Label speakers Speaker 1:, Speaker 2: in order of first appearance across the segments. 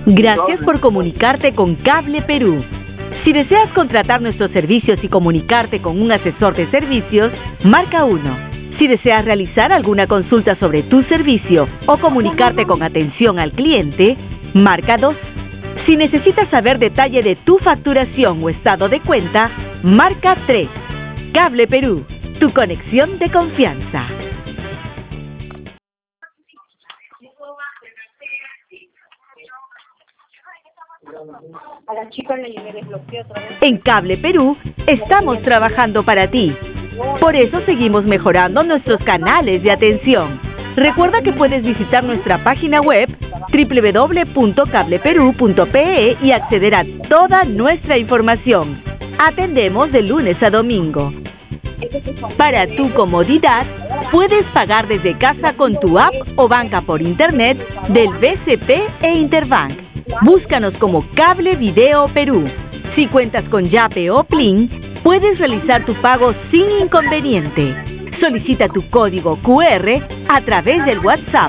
Speaker 1: Gracias por comunicarte con Cable Perú. Si deseas contratar nuestros servicios y comunicarte con un asesor de servicios, marca 1. Si deseas realizar alguna consulta sobre tu servicio o comunicarte con atención al cliente, marca 2. Si necesitas saber detalle de tu facturación o estado de cuenta, marca 3. Cable Perú, tu conexión de confianza.
Speaker 2: A la chica le desbloqueé otra vez.
Speaker 1: En Cable Perú estamos trabajando para ti. Por eso seguimos mejorando nuestros canales de atención. Recuerda que puedes visitar nuestra página web www.cableperu.pe y acceder a toda nuestra información. Atendemos de lunes a domingo. Para tu comodidad, puedes pagar desde casa con tu app o banca por internet del BCP e Interbank. Búscanos como Cable Video Perú. Si cuentas con Yape o Plin, puedes realizar tu pago sin inconveniente. Solicita tu código QR a través del WhatsApp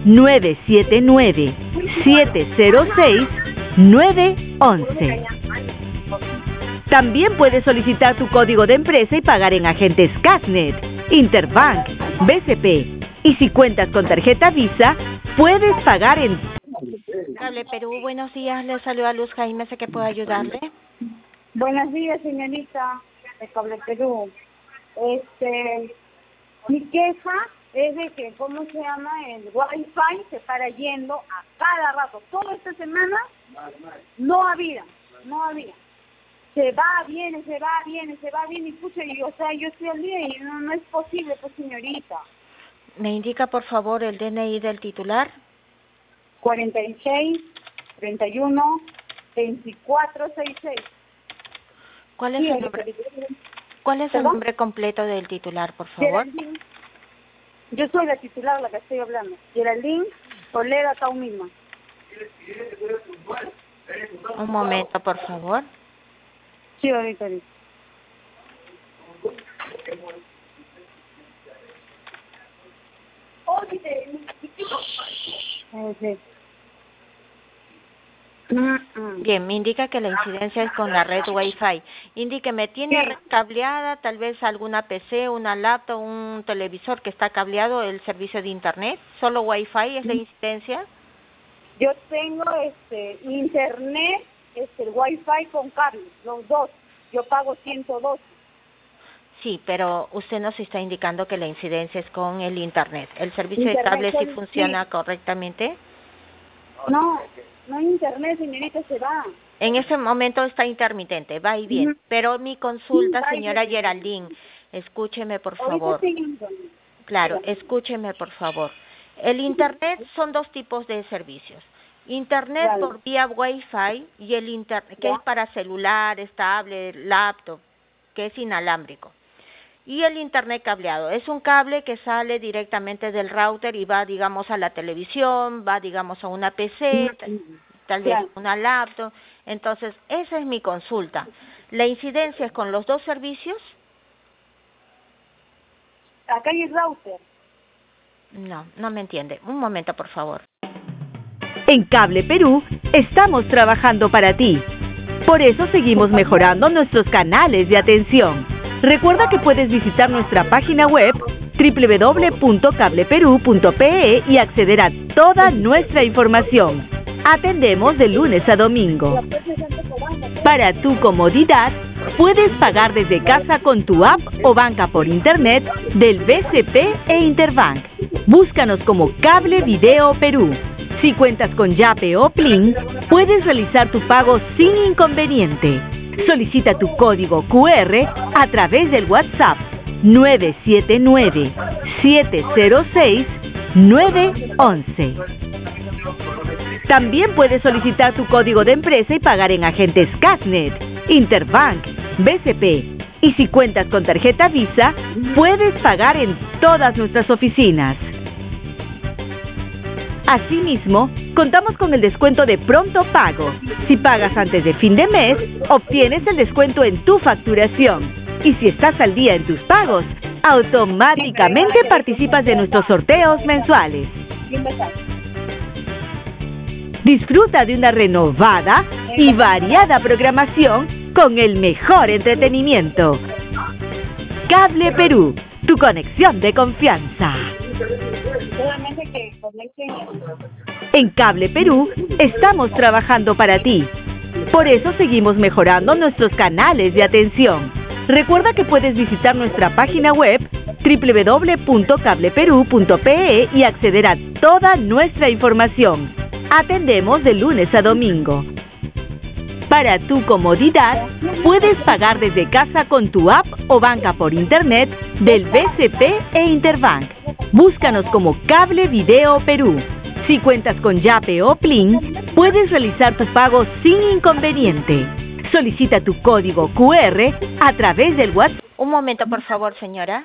Speaker 1: 979-706-911. También puedes solicitar tu código de empresa y pagar en agentes Casnet, Interbank, BCP. Y si cuentas con tarjeta Visa, puedes pagar en
Speaker 3: Cable Perú, buenos días, le saluda Luz Jaime, sé que puedo ayudarle.
Speaker 2: Buenos días, señorita de Cable Perú. Mi queja es de que, ¿cómo se llama? El Wi-Fi se para yendo a cada rato. Toda esta semana no había. Se va, viene, y pucha, yo estoy al día y no es posible, pues, señorita.
Speaker 3: ¿Me indica, por favor, el DNI del titular?
Speaker 2: 46 31 24 66.
Speaker 3: ¿Cuál es el nombre completo del titular, por favor?
Speaker 2: Geraldine. Yo soy la titular, la que estoy hablando. Geraldine Toledo, acá misma.
Speaker 3: Un momento, por favor.
Speaker 2: Sí, ahorita.
Speaker 3: Bien, me indica que la incidencia es con la red Wi-Fi. Indíqueme, ¿tiene red cableada, tal vez alguna PC, una laptop, un televisor que está cableado, el servicio de internet? ¿Solo Wi-Fi es la incidencia?
Speaker 2: Yo tengo internet, el Wi-Fi con cable, los dos. Yo pago 112.
Speaker 3: Sí, pero usted nos está indicando que la incidencia es con el internet. ¿El servicio de cable sí funciona correctamente?
Speaker 2: No hay internet, señorita, se va.
Speaker 3: En ese momento está intermitente, va y viene. Pero mi consulta, señora Geraldine, escúcheme por favor. Claro, escúcheme por favor. El internet son dos tipos de servicios. Internet por vía Wi-Fi y el internet que es para celulares, tablet, laptop, que es inalámbrico. Y el internet cableado es un cable que sale directamente del router y va, digamos, a la televisión, va, digamos, a una PC, tal vez una laptop. Entonces, esa es mi consulta. ¿La incidencia es con los dos servicios?
Speaker 2: Acá hay el router.
Speaker 3: No me entiende. Un momento, por favor.
Speaker 1: En Cable Perú estamos trabajando para ti. Por eso seguimos mejorando nuestros canales de atención. Recuerda que puedes visitar nuestra página web www.cableperu.pe y acceder a toda nuestra información. Atendemos de lunes a domingo. Para tu comodidad, puedes pagar desde casa con tu app o banca por internet del BCP e Interbank. Búscanos como Cable Video Perú. Si cuentas con Yape o Plin, puedes realizar tu pago sin inconveniente. Solicita tu código QR a través del WhatsApp 979-706-911. También puedes solicitar tu código de empresa y pagar en agentes Casnet, Interbank, BCP. Y si cuentas con tarjeta Visa, puedes pagar en todas nuestras oficinas. Asimismo, contamos con el descuento de pronto pago. Si pagas antes de fin de mes, obtienes el descuento en tu facturación. Y si estás al día en tus pagos, automáticamente participas de nuestros sorteos mensuales. Disfruta de una renovada y variada programación con el mejor entretenimiento. Cable Perú, tu conexión de confianza. En Cable Perú estamos trabajando para ti. Por eso seguimos mejorando nuestros canales de atención. Recuerda que puedes visitar nuestra página web www.cableperu.pe y acceder a toda nuestra información. Atendemos de lunes a domingo. Para tu comodidad, puedes pagar desde casa con tu app o banca por internet del BCP e Interbank. Búscanos como Cable Video Perú. Si cuentas con Yape o Plin, puedes realizar tu pago sin inconveniente. Solicita tu código QR a través del WhatsApp.
Speaker 3: Un momento, por favor, señora.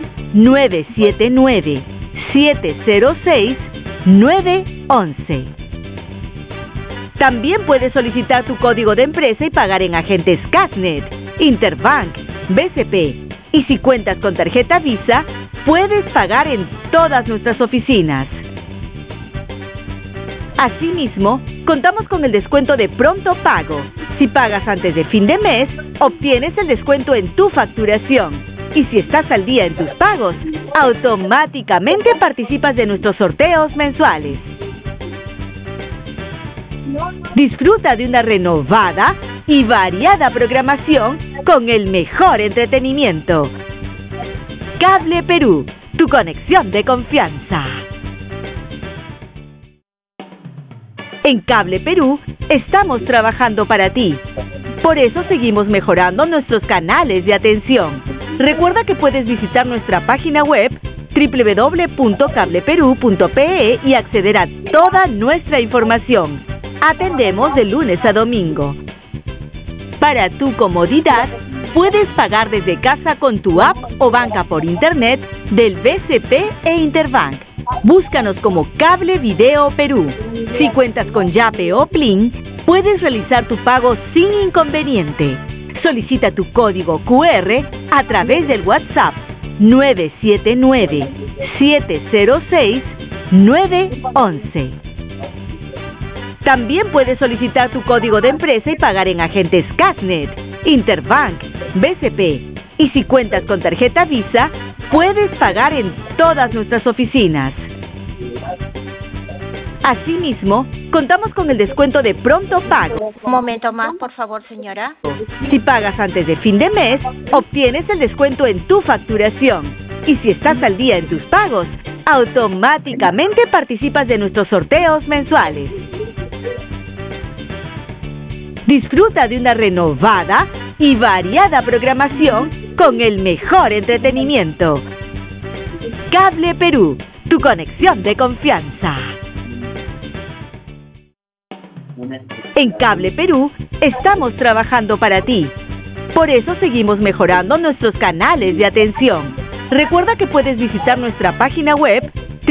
Speaker 1: 979-706-911. También puedes solicitar tu código de empresa y pagar en agentes Casnet, Interbank, BCP. Y si cuentas con tarjeta Visa, puedes pagar en todas nuestras oficinas. Asimismo, contamos con el descuento de pronto pago. Si pagas antes de fin de mes, obtienes el descuento en tu facturación. Y si estás al día en tus pagos, automáticamente participas de nuestros sorteos mensuales. Disfruta de una renovada y variada programación con el mejor entretenimiento. Cable Perú, tu conexión de confianza. En Cable Perú estamos trabajando para ti. Por eso seguimos mejorando nuestros canales de atención. Recuerda que puedes visitar nuestra página web www.cableperu.pe y acceder a toda nuestra información. Atendemos de lunes a domingo. Para tu comodidad, puedes pagar desde casa con tu app o banca por internet del BCP e Interbank. Búscanos como Cable Video Perú. Si cuentas con Yape o Plin, puedes realizar tu pago sin inconveniente. Solicita tu código QR a través del WhatsApp 979-706-911. También puedes solicitar tu código de empresa y pagar en agentes Casnet, Interbank, BCP. Y si cuentas con tarjeta Visa, puedes pagar en todas nuestras oficinas. Asimismo, contamos con el descuento de pronto pago.
Speaker 3: Un momento más, por favor, señora.
Speaker 1: Si pagas antes de fin de mes, obtienes el descuento en tu facturación. Y si estás al día en tus pagos, automáticamente participas de nuestros sorteos mensuales. Disfruta de una renovada y variada programación con el mejor entretenimiento. Cable Perú, tu conexión de confianza. En Cable Perú estamos trabajando para ti. Por eso seguimos mejorando nuestros canales de atención. Recuerda que puedes visitar nuestra página web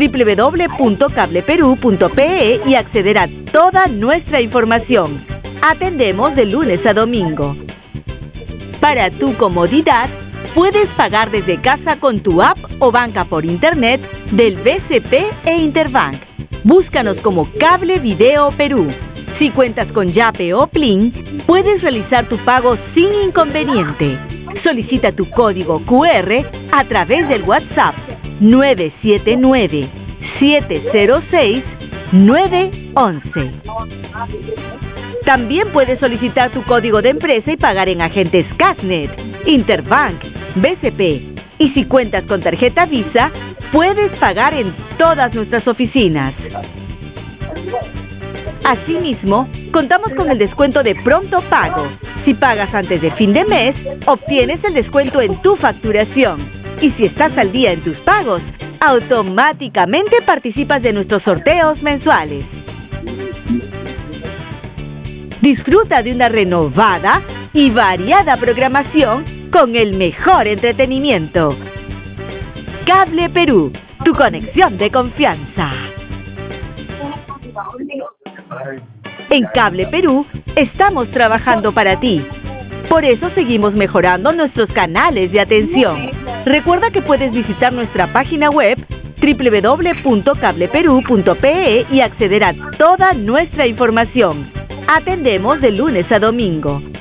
Speaker 1: www.cableperu.pe y acceder a toda nuestra información. Atendemos de lunes a domingo. Para tu comodidad, puedes pagar desde casa con tu app o banca por internet del BCP e Interbank. Búscanos como Cable Video Perú. Si cuentas con Yape o Plin, puedes realizar tu pago sin inconveniente. Solicita tu código QR a través del WhatsApp 979-706-911. También puedes solicitar tu código de empresa y pagar en agentes Casnet, Interbank, BCP. Y si cuentas con tarjeta Visa, puedes pagar en todas nuestras oficinas. Asimismo, contamos con el descuento de pronto pago. Si pagas antes de fin de mes, obtienes el descuento en tu facturación. Y si estás al día en tus pagos, automáticamente participas de nuestros sorteos mensuales. Disfruta de una renovada y variada programación con el mejor entretenimiento. Cable Perú, tu conexión de confianza. En Cable Perú estamos trabajando para ti. Por eso seguimos mejorando nuestros canales de atención. Recuerda que puedes visitar nuestra página web www.cableperú.pe y acceder a toda nuestra información. Atendemos de lunes a domingo.